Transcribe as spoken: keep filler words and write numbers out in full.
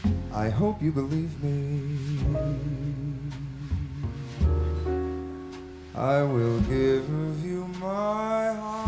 I hope you believe me. I will give you my heart.